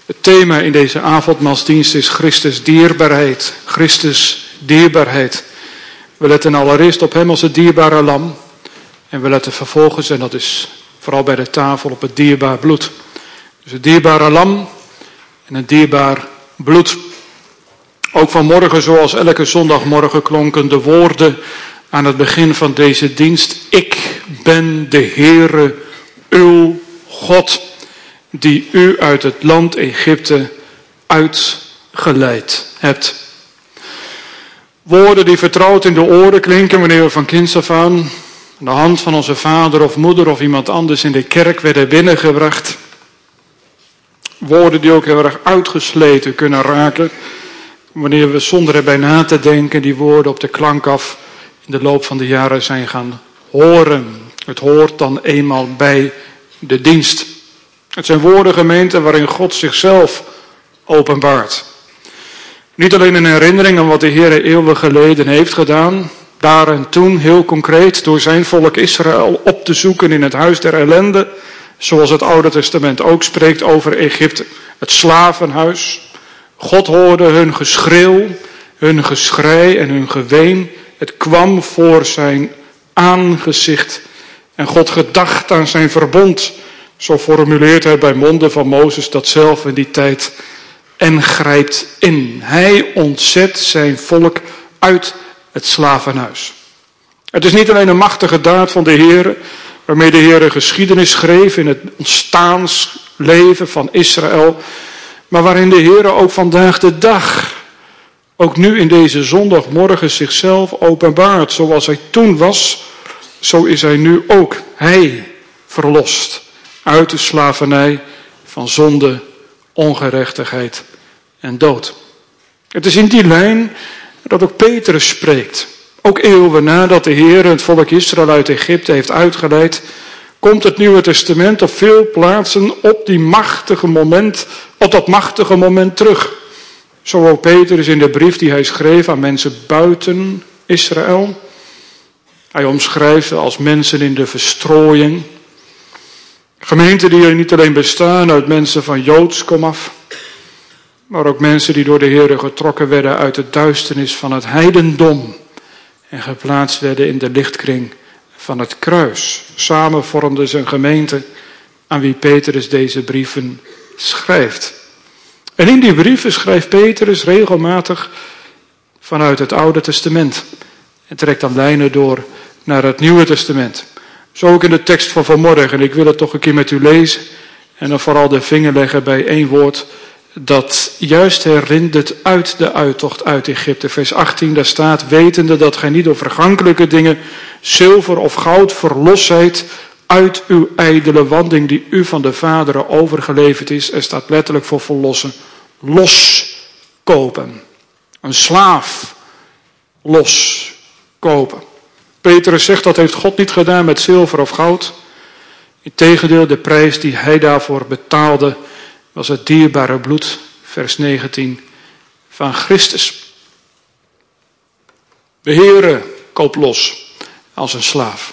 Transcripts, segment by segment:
Het thema in deze avondmaalsdienst is Christus dierbaarheid. Christus dierbaarheid. We letten allereerst op hem als het dierbare lam. En we letten vervolgens, en dat is vooral bij de tafel, op het dierbaar bloed. Dus het dierbare lam en het dierbaar bloed. Ook vanmorgen, zoals elke zondagmorgen, klonken de woorden aan het begin van deze dienst. Ik ben de Heere, uw God, die u uit het land Egypte uitgeleid hebt. Woorden die vertrouwd in de oren klinken wanneer we van kinds af aan aan de hand van onze vader of moeder of iemand anders in de kerk werden binnengebracht. Woorden die ook heel erg uitgesleten kunnen raken wanneer we zonder erbij na te denken die woorden op de klank af in de loop van de jaren zijn gaan horen. Het hoort dan eenmaal bij de dienst. Het zijn woorden, gemeente, waarin God zichzelf openbaart. Niet alleen een herinnering aan wat de Heer eeuwen geleden heeft gedaan, daar en toen heel concreet door zijn volk Israël op te zoeken in het huis der ellende, zoals het Oude Testament ook spreekt over Egypte, het slavenhuis. God hoorde hun geschreeuw, hun geschrei en hun geween. Het kwam voor zijn aangezicht. En God gedacht aan zijn verbond. Zo formuleert hij bij monden van Mozes dat zelf in die tijd. En grijpt in. Hij ontzet zijn volk uit het slavenhuis. Het is niet alleen een machtige daad van de Heer, waarmee de Heer een geschiedenis schreef in het ontstaansleven van Israël, maar waarin de Heer ook vandaag de dag, ook nu in deze zondagmorgen, zichzelf openbaart. Zoals hij toen was, zo is hij nu ook. Hij verlost uit de slavernij van zonde, ongerechtigheid en dood. Het is in die lijn dat ook Petrus spreekt. Ook eeuwen nadat de Heer het volk Israël uit Egypte heeft uitgeleid, komt het Nieuwe Testament op veel plaatsen op dat machtige moment terug. Zo ook Petrus in de brief die hij schreef aan mensen buiten Israël. Hij omschrijft ze als mensen in de verstrooiing. Gemeenten die er niet alleen bestaan uit mensen van Joods komaf, maar ook mensen die door de Heer getrokken werden uit de duisternis van het heidendom en geplaatst werden in de lichtkring van het kruis. Samen vormden ze een gemeente aan wie Petrus deze brieven schrijft. En in die brieven schrijft Petrus regelmatig vanuit het Oude Testament. En trekt dan lijnen door naar het Nieuwe Testament. Zo ook in de tekst van vanmorgen. En ik wil het toch een keer met u lezen. En dan vooral de vinger leggen bij één woord dat juist herinnert uit de uittocht uit Egypte. Vers 18, daar staat: wetende dat gij niet door vergankelijke dingen, zilver of goud, verlost zijt uit uw ijdele wanding die u van de vaderen overgeleverd is. Er staat letterlijk voor verlossen. Loskopen. Een slaaf loskopen. Petrus zegt dat heeft God niet gedaan met zilver of goud. Integendeel, de prijs die hij daarvoor betaalde was het dierbare bloed, vers 19, van Christus. De Heere koopt los als een slaaf.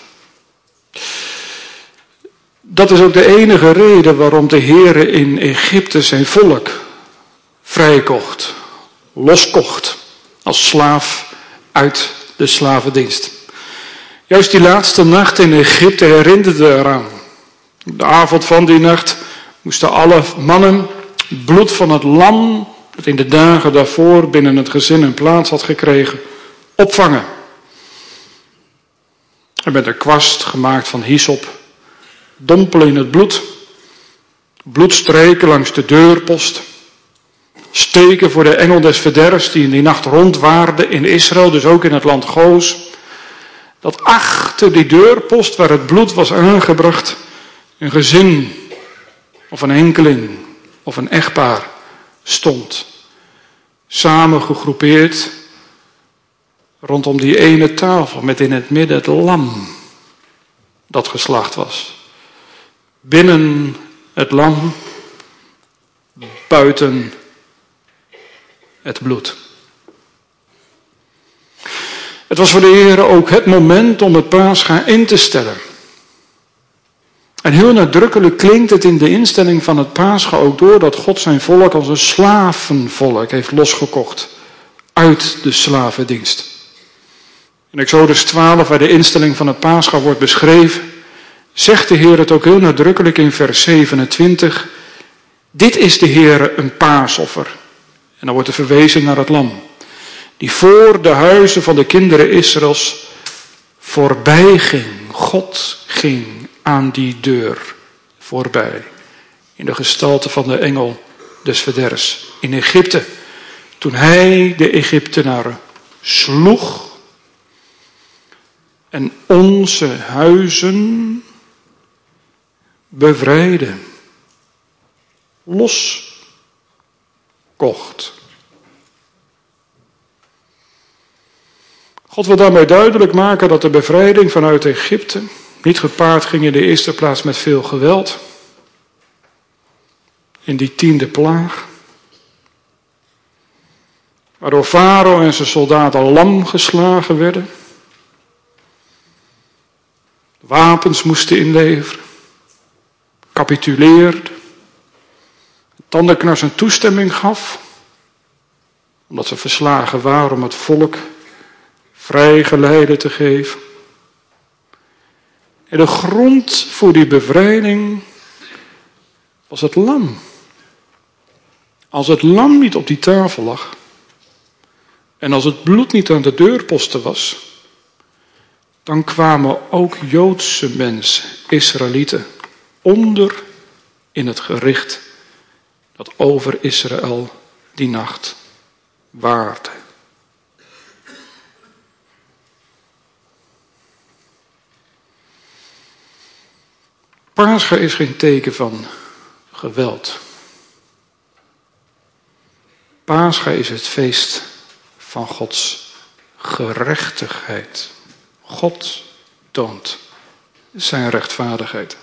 Dat is ook de enige reden waarom de Heere in Egypte zijn volk vrijkocht, loskocht, als slaaf uit de slavendienst. Juist die laatste nacht in Egypte herinnerde eraan. De avond van die nacht moesten alle mannen het bloed van het lam, dat in de dagen daarvoor binnen het gezin een plaats had gekregen, opvangen. En met een kwast gemaakt van hyssop dompelen in het bloed streken langs de deurpost, steken voor de engel des verderfs die in die nacht rondwaarde in Israël, dus ook in het land Goos, dat achter die deurpost waar het bloed was aangebracht een gezin of een enkeling of een echtpaar stond, samen gegroepeerd rondom die ene tafel met in het midden het lam dat geslacht was. Binnen het lam, buiten het bloed. Het was voor de Heer ook het moment om het Pascha in te stellen. En heel nadrukkelijk klinkt het in de instelling van het Pascha ook door dat God zijn volk als een slavenvolk heeft losgekocht uit de slavendienst. In Exodus 12, waar de instelling van het Pascha wordt beschreven, zegt de Heer het ook heel nadrukkelijk in vers 27. Dit is de Heer een paasoffer. En dan wordt er verwezen naar het lam. Die voor de huizen van de kinderen Israëls voorbij ging. God ging aan die deur voorbij. In de gestalte van de engel des verderfs. In Egypte. Toen hij de Egyptenaren sloeg. En onze huizen bevrijdde. Loskocht. God wil daarmee duidelijk maken dat de bevrijding vanuit Egypte niet gepaard ging in de eerste plaats met veel geweld. In die 10e plaag. Waardoor Farao en zijn soldaten lam geslagen werden. Wapens moesten inleveren. Capituleerde. Tandenknars een toestemming gaf. Omdat ze verslagen waren om het volk vrijgeleide te geven. En de grond voor die bevrijding was het lam. Als het lam niet op die tafel lag en als het bloed niet aan de deurposten was, dan kwamen ook Joodse mensen, Israëlieten, onder in het gericht dat over Israël die nacht waarde. Pascha is geen teken van geweld. Pascha is het feest van Gods gerechtigheid. God toont zijn rechtvaardigheid.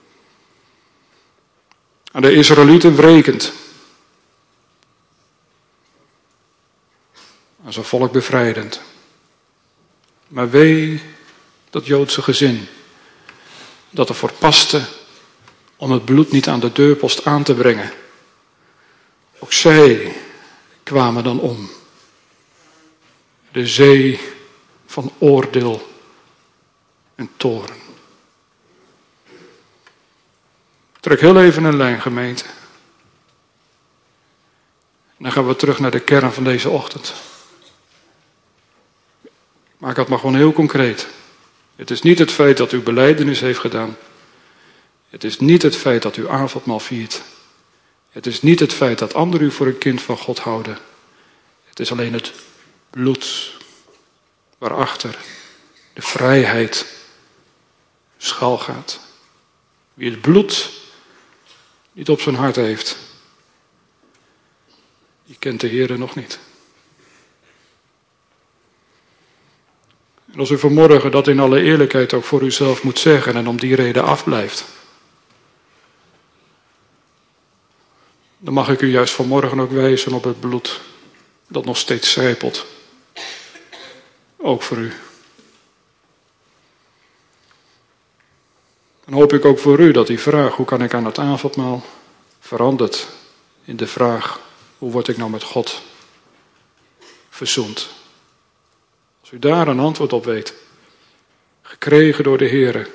Aan de Israëlieten wrekend. Aan zijn volk bevrijdend. Maar wee dat Joodse gezin dat ervoor paste om het bloed niet aan de deurpost aan te brengen. Ook zij kwamen dan om. De zee van oordeel en toorn. Trek heel even een lijn, gemeente. En dan gaan we terug naar de kern van deze ochtend. Maak dat maar gewoon heel concreet. Het is niet het feit dat u belijdenis heeft gedaan. Het is niet het feit dat u avondmaal viert. Het is niet het feit dat anderen u voor een kind van God houden. Het is alleen het bloed waarachter de vrijheid schuilgaat. Wie het bloed niet op zijn hart heeft, die kent de Heere nog niet. En als u vanmorgen dat in alle eerlijkheid ook voor uzelf moet zeggen en om die reden afblijft, dan mag ik u juist vanmorgen ook wijzen op het bloed dat nog steeds sijpelt. Ook voor u. Dan hoop ik ook voor u dat die vraag, hoe kan ik aan het avondmaal, verandert in de vraag, hoe word ik nou met God verzoend? Als u daar een antwoord op weet, gekregen door de Heere,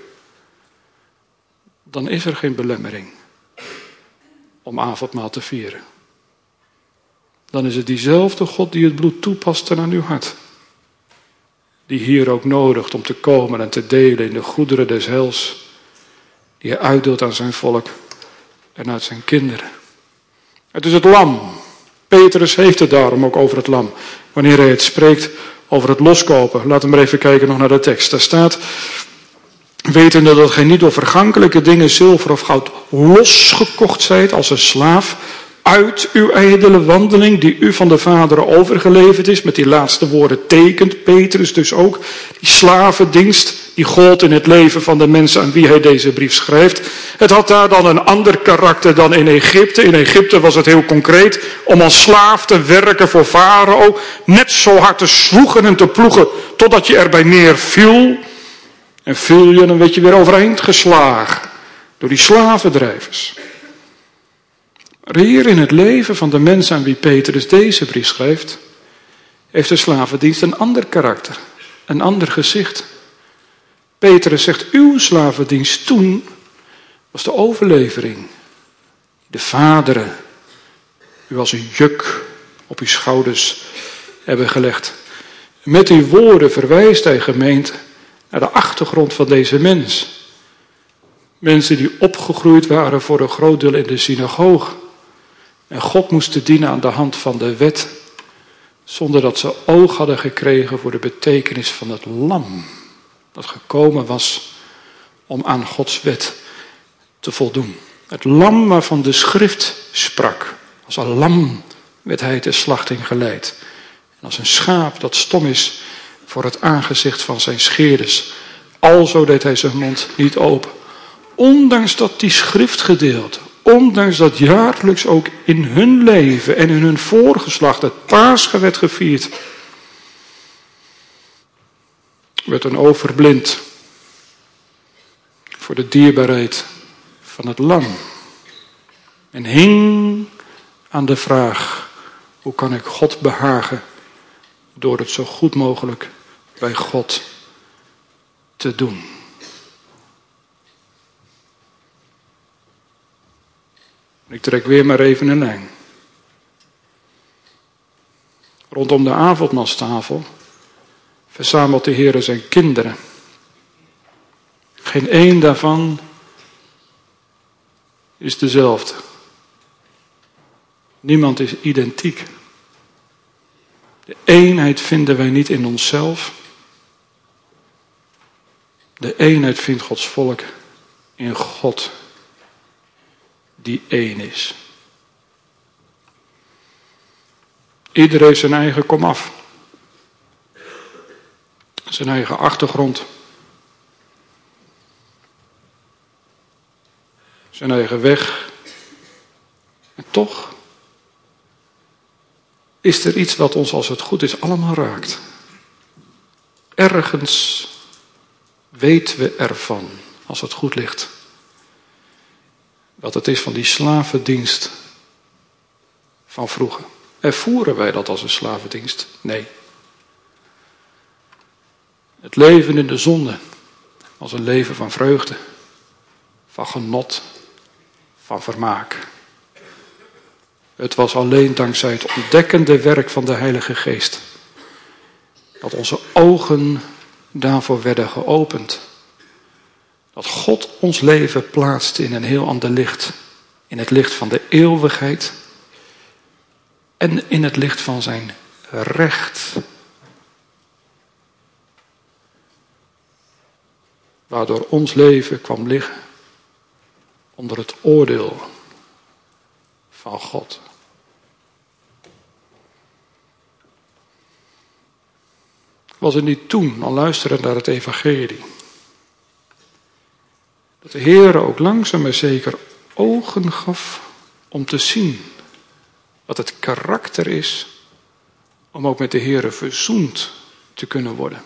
dan is er geen belemmering om avondmaal te vieren. Dan is het diezelfde God die het bloed toepast aan uw hart. Die hier ook nodigt om te komen en te delen in de goederen des heils, die hij uitdeelt aan zijn volk en uit zijn kinderen. Het is het lam. Petrus heeft het daarom ook over het lam. Wanneer hij het spreekt over het loskopen. Laten we maar even kijken nog naar de tekst. Daar staat, wetende dat gij niet door vergankelijke dingen, zilver of goud, losgekocht zijt als een slaaf uit uw ijdele wandeling die u van de vaderen overgeleverd is. Met die laatste woorden tekent Petrus dus ook die slavendienst die gold in het leven van de mensen aan wie hij deze brief schrijft. Het had daar dan een ander karakter dan in Egypte. In Egypte was het heel concreet om als slaaf te werken voor Farao. Net zo hard te zwoegen en te ploegen totdat je erbij neerviel. En viel je, dan werd je weer overeind geslagen. door die slavendrijvers. Maar hier in het leven van de mensen aan wie Petrus deze brief schrijft, heeft de slavendienst een ander karakter, een ander gezicht. Petrus zegt, uw slavendienst toen was de overlevering. De vaderen, u als een juk op uw schouders hebben gelegd. Met die woorden verwijst hij, gemeente, naar de achtergrond van deze mens. Mensen die opgegroeid waren voor een groot deel in de synagoge. En God moesten dienen aan de hand van de wet, zonder dat ze oog hadden gekregen voor de betekenis van het lam. Dat gekomen was om aan Gods wet te voldoen. Het lam waarvan de schrift sprak. Als een lam werd hij ter slachting geleid. En als een schaap dat stom is voor het aangezicht van zijn scheerders. Alzo deed hij zijn mond niet open. Ondanks dat die schriftgedeelte, ondanks dat jaarlijks ook in hun leven en in hun voorgeslacht het Paascha werd gevierd, werd een oog verblind voor de dierbaarheid van het lam. En hing aan de vraag, hoe kan ik God behagen door het zo goed mogelijk bij God te doen. Ik trek weer maar even een lijn. Rondom de avondmaalstafel verzamelt de Heer zijn kinderen. Geen één daarvan is dezelfde. Niemand is identiek. De eenheid vinden wij niet in onszelf. De eenheid vindt Gods volk in God, die één is. Ieder heeft zijn eigen komaf. Zijn eigen achtergrond. Zijn eigen weg. En toch is er iets wat ons, als het goed is, allemaal raakt. Ergens weten we ervan, als het goed ligt, dat het is van die slavendienst van vroeger. Ervoeren wij dat als een slavendienst? Nee. Het leven in de zonde was een leven van vreugde, van genot, van vermaak. Het was alleen dankzij het ontdekkende werk van de Heilige Geest dat onze ogen daarvoor werden geopend. Dat God ons leven plaatste in een heel ander licht. In het licht van de eeuwigheid en in het licht van zijn recht. Waardoor ons leven kwam liggen onder het oordeel van God. Was het niet toen, al luisteren naar het evangelie, dat de Heer ook langzaam maar zeker ogen gaf om te zien wat het karakter is om ook met de Heer verzoend te kunnen worden.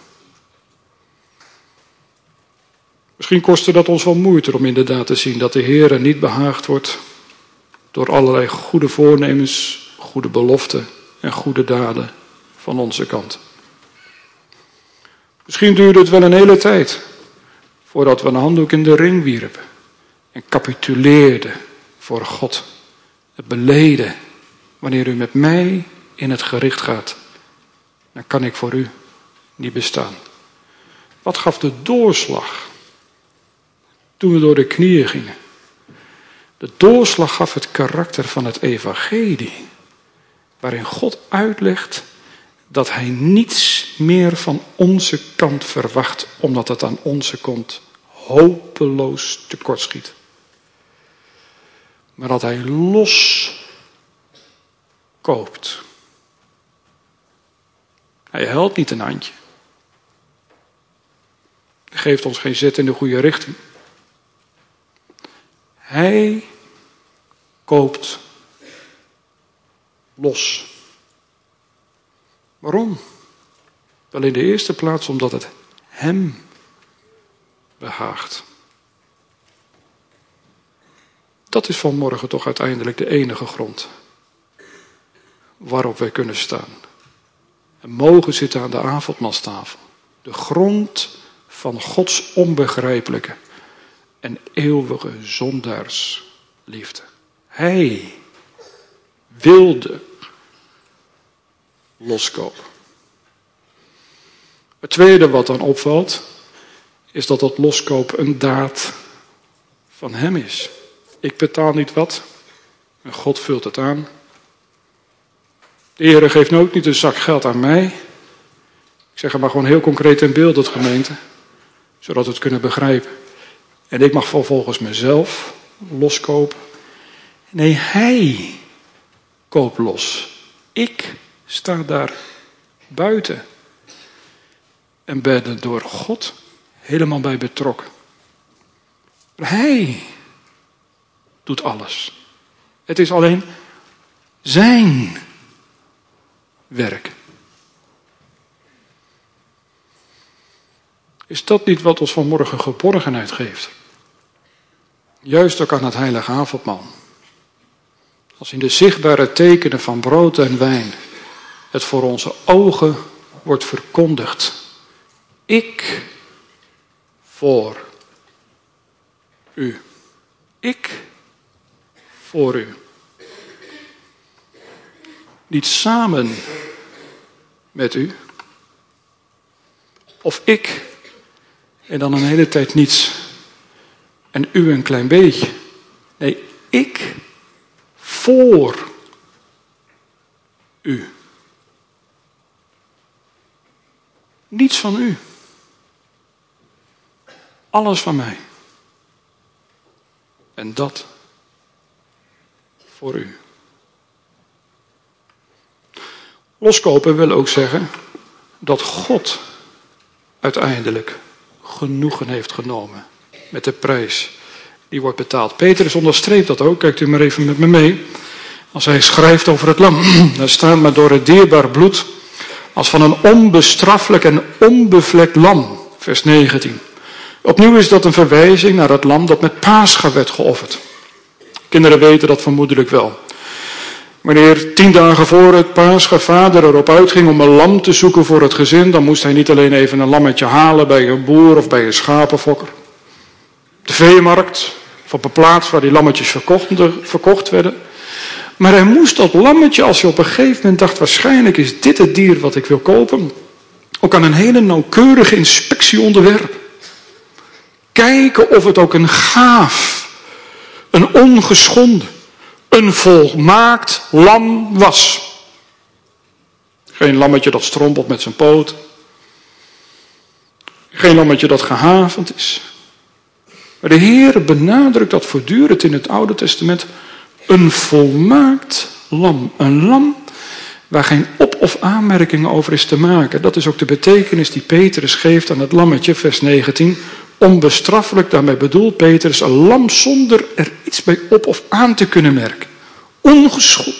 Misschien kostte dat ons wel moeite om inderdaad te zien dat de Heer niet behaagd wordt door allerlei goede voornemens, goede beloften en goede daden van onze kant. Misschien duurde het wel een hele tijd voordat we een handdoek in de ring wierpen en capituleerden voor God. Het beleden, wanneer u met mij in het gericht gaat, dan kan ik voor u niet bestaan. Wat gaf de doorslag toen we door de knieën gingen? De doorslag gaf het karakter van het evangelie, waarin God uitlegt dat hij niets meer van onze kant verwacht, omdat het aan onze kant hopeloos tekortschiet. Maar dat hij los koopt. Hij helpt niet een handje. Hij geeft ons geen zet in de goede richting. Hij koopt los. Waarom? Wel in de eerste plaats omdat het hem behaagt. Dat is vanmorgen toch uiteindelijk de enige grond waarop wij kunnen staan. En mogen zitten aan de avondmaalstafel. De grond van Gods onbegrijpelijke en eeuwige zondaarsliefde. Hij wilde loskopen. Het tweede wat dan opvalt, is dat dat loskopen een daad van hem is. Ik betaal niet wat en God vult het aan. De Heere geeft ook niet een zak geld aan mij. Ik zeg het maar gewoon heel concreet en beeldend, gemeente. Zodat we het kunnen begrijpen. En ik mag vervolgens mezelf loskopen. Nee, hij koopt los. Ik sta daar buiten. En ben er door God helemaal bij betrokken. Hij doet alles. Het is alleen zijn werk. Is dat niet wat ons vanmorgen geborgenheid geeft? Juist ook aan het heilige avondmaal. Als in de zichtbare tekenen van brood en wijn het voor onze ogen wordt verkondigd. Ik voor u. Ik voor u. Niet samen met u. Of ik en dan een hele tijd niets. En u een klein beetje. Nee, ik voor u. Niets van u. Alles van mij. En dat voor u. Loskopen wil ook zeggen dat God uiteindelijk genoegen heeft genomen met de prijs die wordt betaald. Petrus onderstreept dat ook. Kijkt u maar even met me mee. Als hij schrijft over het lam. Daar staat maar door het dierbaar bloed als van een onbestraffelijk en onbevlekt lam. Vers 19. Opnieuw is dat een verwijzing naar het lam dat met Pascha werd geofferd. Kinderen weten dat vermoedelijk wel. Wanneer 10 dagen voor het Pascha vader erop uitging om een lam te zoeken voor het gezin, dan moest hij niet alleen even een lammetje halen bij een boer of bij een schapenfokker. De veemarkt, of op een plaats waar die lammetjes verkocht werden. Maar hij moest dat lammetje, als hij op een gegeven moment dacht, waarschijnlijk is dit het dier wat ik wil kopen, ook aan een hele nauwkeurige inspectie onderwerpen. Kijken of het ook een gaaf, een ongeschonden, een volmaakt lam was. Geen lammetje dat strompelt met zijn poot. Geen lammetje dat gehavend is. Maar de Heer benadrukt dat voortdurend in het Oude Testament. Een volmaakt lam. Een lam waar geen op- of aanmerkingen over is te maken. Dat is ook de betekenis die Petrus geeft aan het lammetje, vers 19. Onbestraffelijk, daarmee bedoelt Petrus een lam zonder er iets bij op of aan te kunnen merken. Ongeschonden.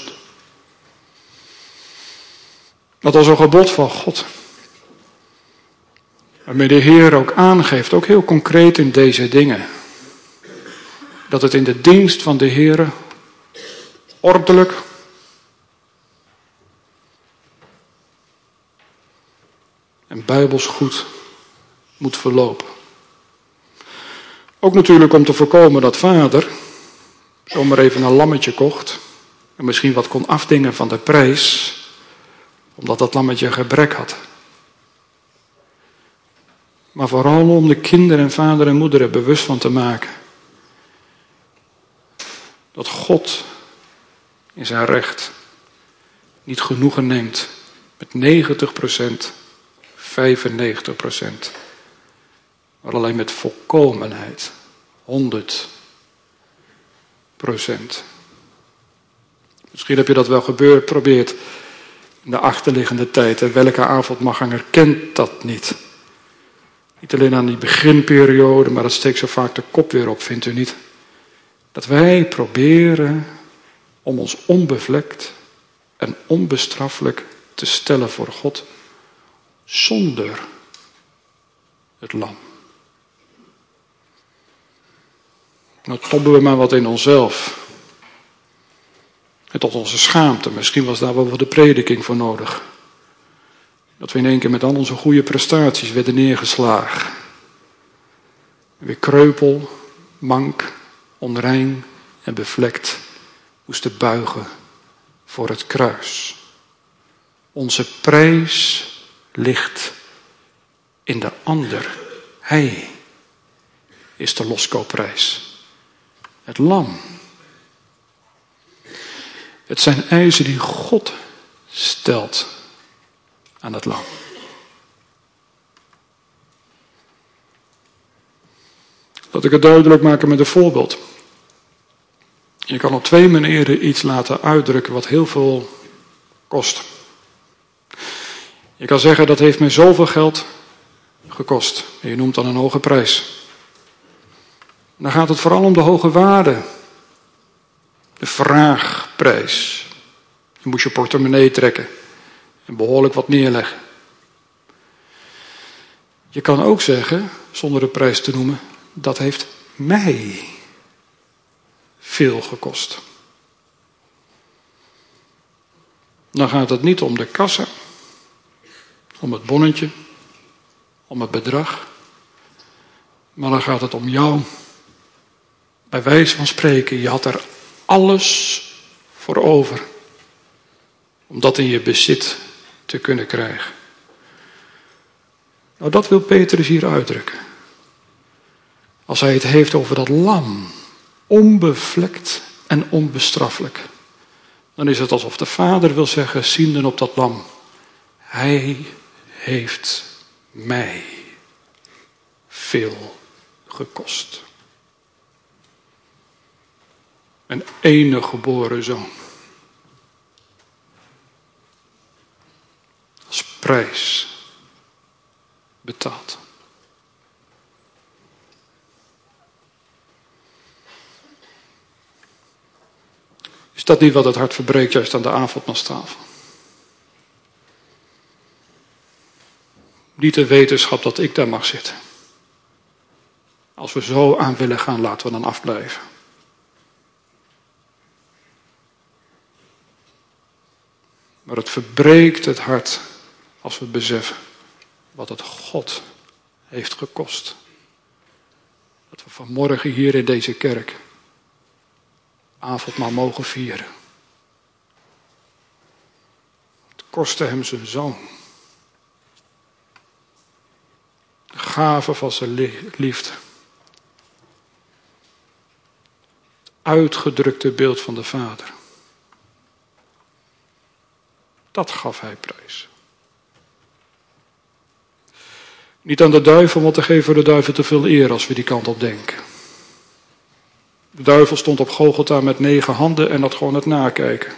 Dat was een gebod van God. Waarmee de Heer ook aangeeft, ook heel concreet in deze dingen. Dat het in de dienst van de Heer ordelijk en bijbels goed moet verlopen. Ook natuurlijk om te voorkomen dat vader zomaar even een lammetje kocht en misschien wat kon afdingen van de prijs, omdat dat lammetje een gebrek had. Maar vooral om de kinderen en vader en moeder er bewust van te maken. Dat God in zijn recht niet genoegen neemt met 90%, 95%. Maar alleen met volkomenheid. 100%. Misschien heb je dat wel geprobeerd in de achterliggende tijd. En welke avondmachtganger kent dat niet? Niet alleen aan die beginperiode, maar dat steekt zo vaak de kop weer op, vindt u niet? Dat wij proberen om ons onbevlekt en onbestraffelijk te stellen voor God zonder het lam. Dan tobben we maar wat in onszelf. En tot onze schaamte. Misschien was daar wel de prediking voor nodig. Dat we in één keer met al onze goede prestaties werden neergeslagen. Weer kreupel, mank, onrein en bevlekt moesten buigen voor het kruis. Onze prijs ligt in de ander. Hij is de loskoopprijs. Het lam. Het zijn eisen die God stelt aan het lam. Laat ik het duidelijk maken met een voorbeeld. Je kan op 2 manieren iets laten uitdrukken wat heel veel kost. Je kan zeggen dat heeft mij zoveel geld gekost. En je noemt dan een hoge prijs. Dan gaat het vooral om de hoge waarde. De vraagprijs. Je moest je portemonnee trekken. En behoorlijk wat neerleggen. Je kan ook zeggen, zonder de prijs te noemen, dat heeft mij veel gekost. Dan gaat het niet om de kassa, om het bonnetje, om het bedrag. Maar dan gaat het om jou. Bij wijze van spreken, je had er alles voor over. Om dat in je bezit te kunnen krijgen. Nou, dat wil Petrus hier uitdrukken. Als hij het heeft over dat lam. Onbevlekt en onbestraffelijk. Dan is het alsof de vader wil zeggen, ziende op dat lam. Hij heeft mij veel gekost. Een enige geboren zoon. Als prijs betaald. Is dat niet wat het hart verbreekt juist aan de avondmaalstafel? Niet de wetenschap dat ik daar mag zitten. Als we zo aan willen gaan, laten we dan afblijven. Maar het verbreekt het hart als we beseffen wat het God heeft gekost. Dat we vanmorgen hier in deze kerk avondmaal mogen vieren. Het kostte hem zijn zoon. De gave van zijn liefde. Het uitgedrukte beeld van de Vader. Dat gaf hij prijs. Niet aan de duivel, want dan geven we de duivel te veel eer als we die kant op denken. De duivel stond op Golgotha met 9 handen en had gewoon het nakijken.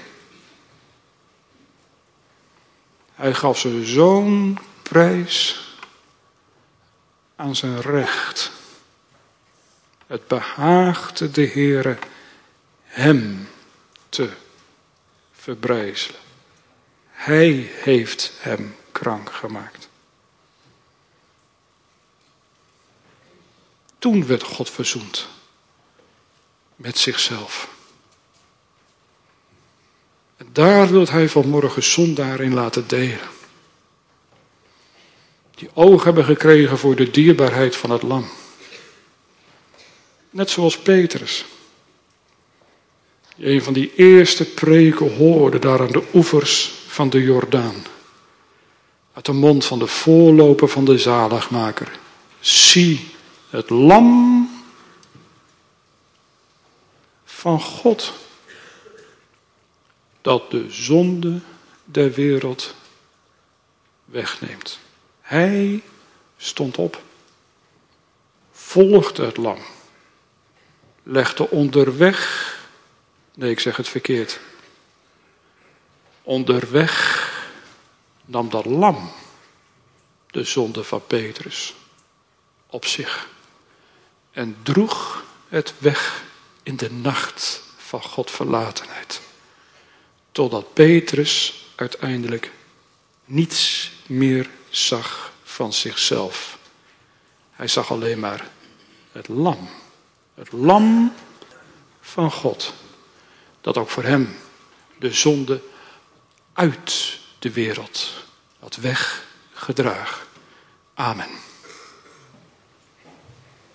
Hij gaf zijn zoon prijs aan zijn recht. Het behaagde de Heere hem te verbrijzelen. Hij heeft hem krank gemaakt. Toen werd God verzoend met zichzelf. En daar wil hij vanmorgen zondaar in laten delen. Die oog hebben gekregen voor de dierbaarheid van het lam. Net zoals Petrus. Die een van die eerste preken hoorde daar aan de oevers van de Jordaan. Uit de mond van de voorloper van de zaligmaker. Zie het lam van God. Dat de zonde der wereld wegneemt. Hij stond op. Volgde het lam. Legde onderweg. Nee, ik zeg het verkeerd. Onderweg nam dat lam de zonde van Petrus op zich. En droeg het weg in de nacht van Godverlatenheid. Totdat Petrus uiteindelijk niets meer zag van zichzelf. Hij zag alleen maar het lam Het lam van God. Dat ook voor hem de zonde uit de wereld had weggedragen. Amen.